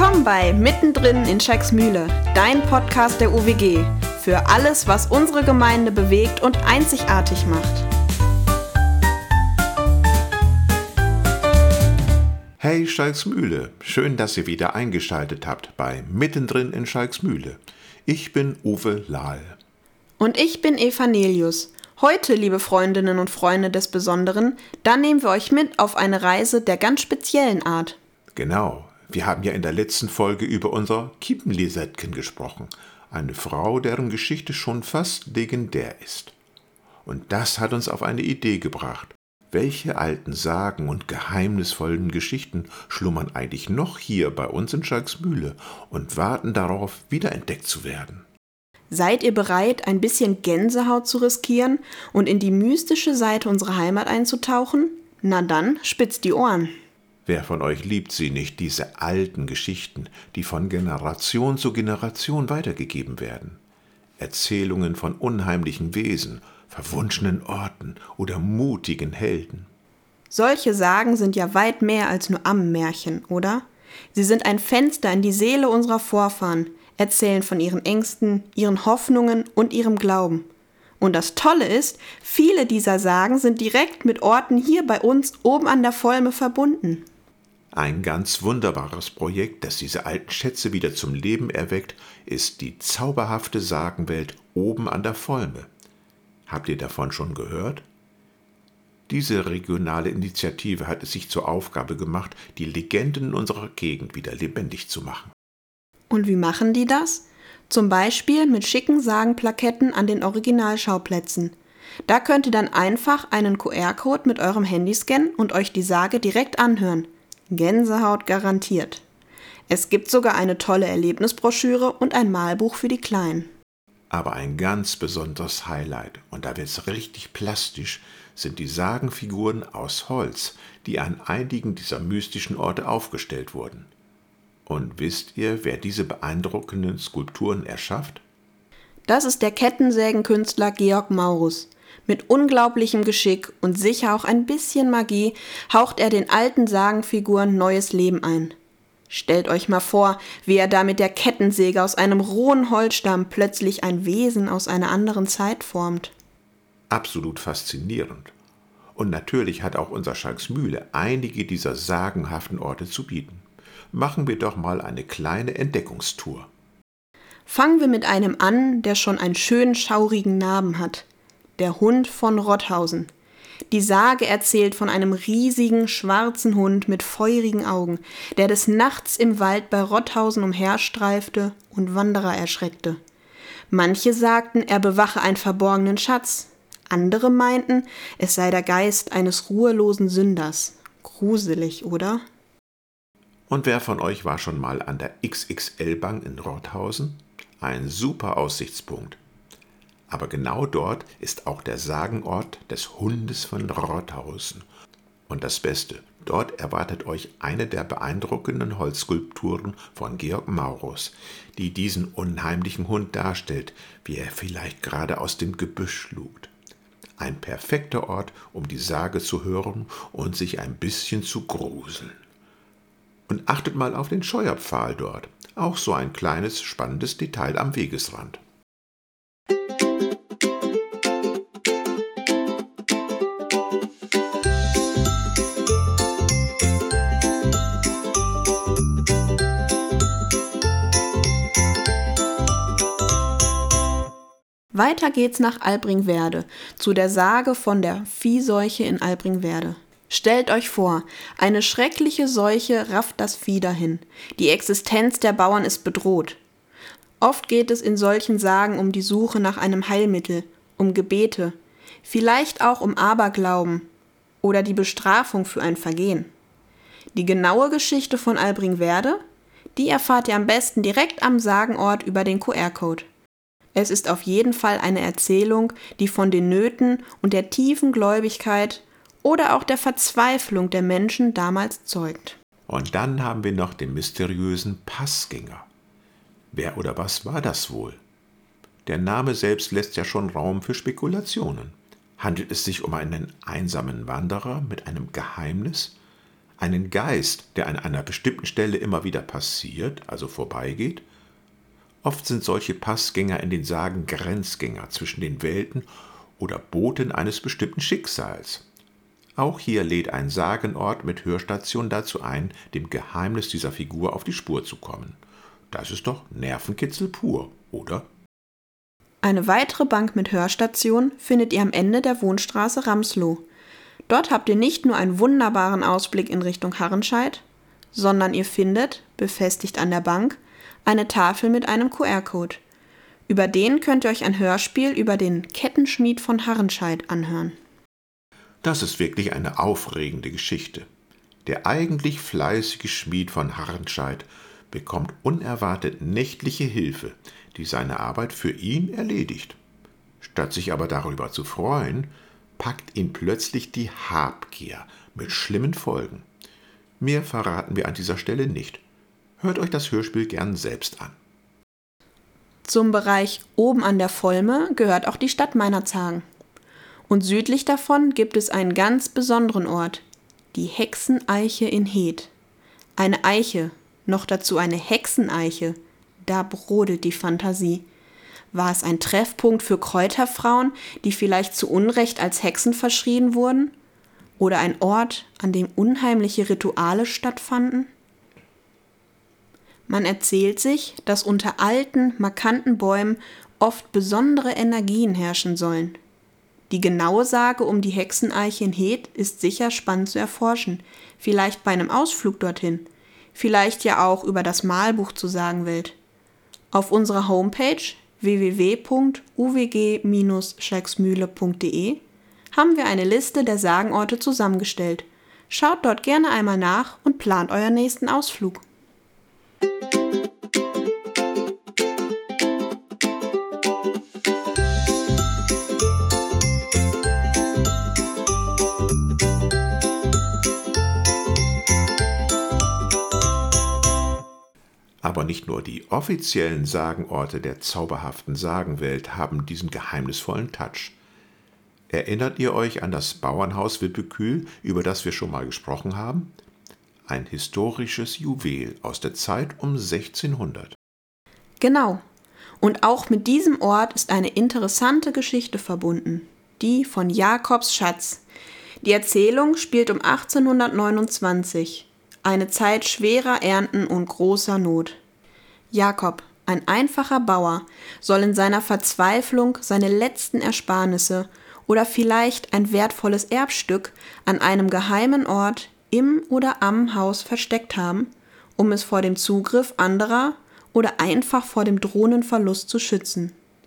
Willkommen bei Mittendrin in Schalksmühle, dein Podcast der UWG. Für alles, was unsere Gemeinde bewegt und einzigartig macht. Hey Schalksmühle, schön, dass ihr wieder eingeschaltet habt bei Mittendrin in Schalksmühle. Ich bin Uwe Lahl. Und ich bin Eva Nelius. Heute, liebe Freundinnen und Freunde des Besonderen, dann nehmen wir euch mit auf eine Reise der ganz speziellen Art. Genau, wir haben ja in der letzten Folge über unser Kiepenlisettchen gesprochen. Eine Frau, deren Geschichte schon fast legendär ist. Und das hat uns auf eine Idee gebracht. Welche alten Sagen und geheimnisvollen Geschichten schlummern eigentlich noch hier bei uns in Schalksmühle und warten darauf, wiederentdeckt zu werden? Seid ihr bereit, ein bisschen Gänsehaut zu riskieren und in die mystische Seite unserer Heimat einzutauchen? Na dann, spitzt die Ohren. Wer von euch liebt sie nicht, diese alten Geschichten, die von Generation zu Generation weitergegeben werden? Erzählungen von unheimlichen Wesen, verwunschenen Orten oder mutigen Helden. Solche Sagen sind ja weit mehr als nur Ammenmärchen, oder? Sie sind ein Fenster in die Seele unserer Vorfahren, erzählen von ihren Ängsten, ihren Hoffnungen und ihrem Glauben. Und das Tolle ist, viele dieser Sagen sind direkt mit Orten hier bei uns oben an der Volme verbunden. Ein ganz wunderbares Projekt, das diese alten Schätze wieder zum Leben erweckt, ist die zauberhafte Sagenwelt oben an der Volme. Habt ihr davon schon gehört? Diese regionale Initiative hat es sich zur Aufgabe gemacht, die Legenden unserer Gegend wieder lebendig zu machen. Und wie machen die das? Zum Beispiel mit schicken Sagenplaketten an den Originalschauplätzen. Da könnt ihr dann einfach einen QR-Code mit eurem Handy scannen und euch die Sage direkt anhören. Gänsehaut garantiert. Es gibt sogar eine tolle Erlebnisbroschüre und ein Malbuch für die Kleinen. Aber ein ganz besonderes Highlight, und da wird's richtig plastisch, sind die Sagenfiguren aus Holz, die an einigen dieser mystischen Orte aufgestellt wurden. Und wisst ihr, wer diese beeindruckenden Skulpturen erschafft? Das ist der Kettensägenkünstler Georg Maurus. Mit unglaublichem Geschick und sicher auch ein bisschen Magie haucht er den alten Sagenfiguren neues Leben ein. Stellt euch mal vor, wie er da mit der Kettensäge aus einem rohen Holzstamm plötzlich ein Wesen aus einer anderen Zeit formt. Absolut faszinierend. Und natürlich hat auch unser Schalksmühle einige dieser sagenhaften Orte zu bieten. Machen wir doch mal eine kleine Entdeckungstour. Fangen wir mit einem an, der schon einen schönen schaurigen Namen hat. Der Hund von Rotthausen. Die Sage erzählt von einem riesigen, schwarzen Hund mit feurigen Augen, der des Nachts im Wald bei Rotthausen umherstreifte und Wanderer erschreckte. Manche sagten, er bewache einen verborgenen Schatz. Andere meinten, es sei der Geist eines ruhelosen Sünders. Gruselig, oder? Und wer von euch war schon mal an der XXL-Bank in Rotthausen? Ein super Aussichtspunkt. Aber genau dort ist auch der Sagenort des Hundes von Rotthausen. Und das Beste, dort erwartet euch eine der beeindruckenden Holzskulpturen von Georg Maurus, die diesen unheimlichen Hund darstellt, wie er vielleicht gerade aus dem Gebüsch lugt. Ein perfekter Ort, um die Sage zu hören und sich ein bisschen zu gruseln. Und achtet mal auf den Scheuerpfahl dort, auch so ein kleines, spannendes Detail am Wegesrand. Weiter geht's nach Albringwerde, zu der Sage von der Viehseuche in Albringwerde. Stellt euch vor, eine schreckliche Seuche rafft das Vieh dahin. Die Existenz der Bauern ist bedroht. Oft geht es in solchen Sagen um die Suche nach einem Heilmittel, um Gebete, vielleicht auch um Aberglauben oder die Bestrafung für ein Vergehen. Die genaue Geschichte von Albringwerde, die erfahrt ihr am besten direkt am Sagenort über den QR-Code. Es ist auf jeden Fall eine Erzählung, die von den Nöten und der tiefen Gläubigkeit oder auch der Verzweiflung der Menschen damals zeugt. Und dann haben wir noch den mysteriösen Passgänger. Wer oder was war das wohl? Der Name selbst lässt ja schon Raum für Spekulationen. Handelt es sich um einen einsamen Wanderer mit einem Geheimnis? einen Geist, der an einer bestimmten Stelle immer wieder passiert, also vorbeigeht? Oft sind solche Passgänger in den Sagen Grenzgänger zwischen den Welten oder Boten eines bestimmten Schicksals. Auch hier lädt ein Sagenort mit Hörstation dazu ein, dem Geheimnis dieser Figur auf die Spur zu kommen. Das ist doch Nervenkitzel pur, oder? Eine weitere Bank mit Hörstation findet ihr am Ende der Wohnstraße Ramsloh. Dort habt ihr nicht nur einen wunderbaren Ausblick in Richtung Harrenscheid, sondern ihr findet, befestigt an der Bank, eine Tafel mit einem QR-Code. Über den könnt ihr euch ein Hörspiel über den Kettenschmied von Harrenscheid anhören. Das ist wirklich eine aufregende Geschichte. Der eigentlich fleißige Schmied von Harrenscheid bekommt unerwartet nächtliche Hilfe, die seine Arbeit für ihn erledigt. Statt sich aber darüber zu freuen, packt ihn plötzlich die Habgier mit schlimmen Folgen. Mehr verraten wir an dieser Stelle nicht. Hört euch das Hörspiel gern selbst an. Zum Bereich oben an der Volme gehört auch die Stadt Meinerzhagen. Und südlich davon gibt es einen ganz besonderen Ort, die Hexeneiche in Heeth. Eine Eiche, noch dazu eine Hexeneiche, da brodelt die Fantasie. War es ein Treffpunkt für Kräuterfrauen, die vielleicht zu Unrecht als Hexen verschrien wurden? Oder ein Ort, an dem unheimliche Rituale stattfanden? Man erzählt sich, dass unter alten, markanten Bäumen oft besondere Energien herrschen sollen. Die genaue Sage um die Hexeneiche in Heeth ist sicher spannend zu erforschen, vielleicht bei einem Ausflug dorthin, vielleicht ja auch über das Malbuch zur Sagenwelt. Auf unserer Homepage www.uwg-schalksmühle.de haben wir eine Liste der Sagenorte zusammengestellt. Schaut dort gerne einmal nach und plant euren nächsten Ausflug. Aber nicht nur die offiziellen Sagenorte der zauberhaften Sagenwelt haben diesen geheimnisvollen Touch. Erinnert ihr euch an das Bauernhaus Wippekühl, über das wir schon mal gesprochen haben? Ein historisches Juwel aus der Zeit um 1600. Genau. Und auch mit diesem Ort ist eine interessante Geschichte verbunden, die von Jakobs Schatz. Die Erzählung spielt um 1829, eine Zeit schwerer Ernten und großer Not. Jakob, ein einfacher Bauer, soll in seiner Verzweiflung seine letzten Ersparnisse oder vielleicht ein wertvolles Erbstück an einem geheimen Ort im oder am Haus versteckt haben, um es vor dem Zugriff anderer oder einfach vor dem drohenden Verlust zu schützen.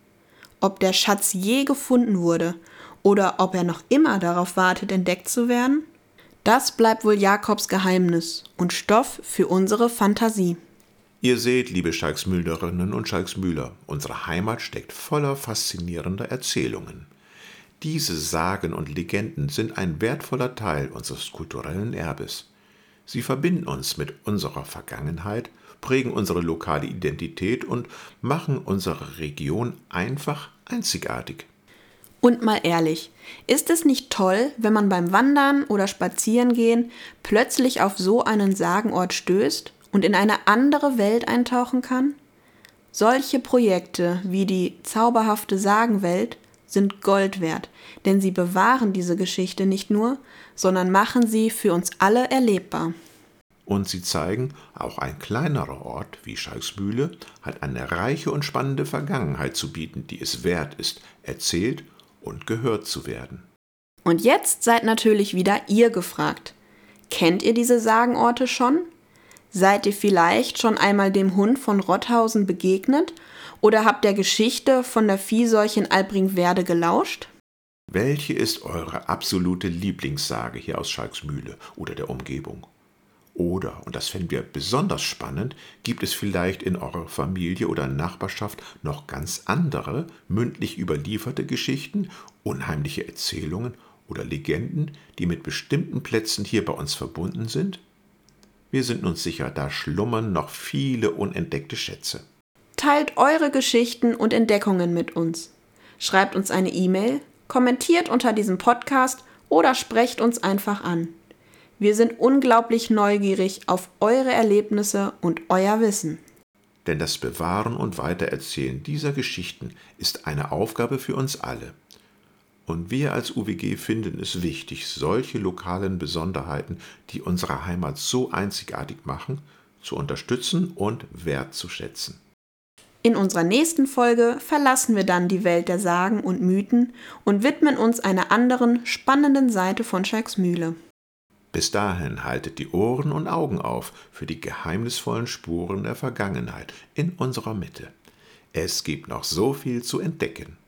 Ob der Schatz je gefunden wurde oder ob er noch immer darauf wartet, entdeckt zu werden, das bleibt wohl Jakobs Geheimnis und Stoff für unsere Fantasie. Ihr seht, liebe Schalksmühlerinnen und Schalksmühler, unsere Heimat steckt voller faszinierender Erzählungen. Diese Sagen und Legenden sind ein wertvoller Teil unseres kulturellen Erbes. Sie verbinden uns mit unserer Vergangenheit, prägen unsere lokale Identität und machen unsere Region einfach einzigartig. Und mal ehrlich, ist es nicht toll, wenn man beim Wandern oder Spazierengehen plötzlich auf so einen Sagenort stößt und in eine andere Welt eintauchen kann? Solche Projekte wie die zauberhafte Sagenwelt sind Gold wert, denn sie bewahren diese Geschichte nicht nur, sondern machen sie für uns alle erlebbar. Und sie zeigen, auch ein kleinerer Ort wie Schalksmühle hat eine reiche und spannende Vergangenheit zu bieten, die es wert ist, erzählt und gehört zu werden. Und jetzt seid natürlich wieder ihr gefragt. Kennt ihr diese Sagenorte schon? Seid ihr vielleicht schon einmal dem Hund von Rotthausen begegnet oder habt der Geschichte von der Viehseuche in Albringwerde gelauscht? Welche ist eure absolute Lieblingssage hier aus Schalksmühle oder der Umgebung? Oder, und das fänden wir besonders spannend, gibt es vielleicht in eurer Familie oder Nachbarschaft noch ganz andere, mündlich überlieferte Geschichten, unheimliche Erzählungen oder Legenden, die mit bestimmten Plätzen hier bei uns verbunden sind? Wir sind uns sicher, da schlummern noch viele unentdeckte Schätze. Teilt eure Geschichten und Entdeckungen mit uns. Schreibt uns eine E-Mail, kommentiert unter diesem Podcast oder sprecht uns einfach an. Wir sind unglaublich neugierig auf eure Erlebnisse und euer Wissen. Denn das Bewahren und Weitererzählen dieser Geschichten ist eine Aufgabe für uns alle. Und wir als UWG finden es wichtig, solche lokalen Besonderheiten, die unsere Heimat so einzigartig machen, zu unterstützen und wertzuschätzen. In unserer nächsten Folge verlassen wir dann die Welt der Sagen und Mythen und widmen uns einer anderen, spannenden Seite von Schalksmühle. Bis dahin haltet die Ohren und Augen auf für die geheimnisvollen Spuren der Vergangenheit in unserer Mitte. Es gibt noch so viel zu entdecken.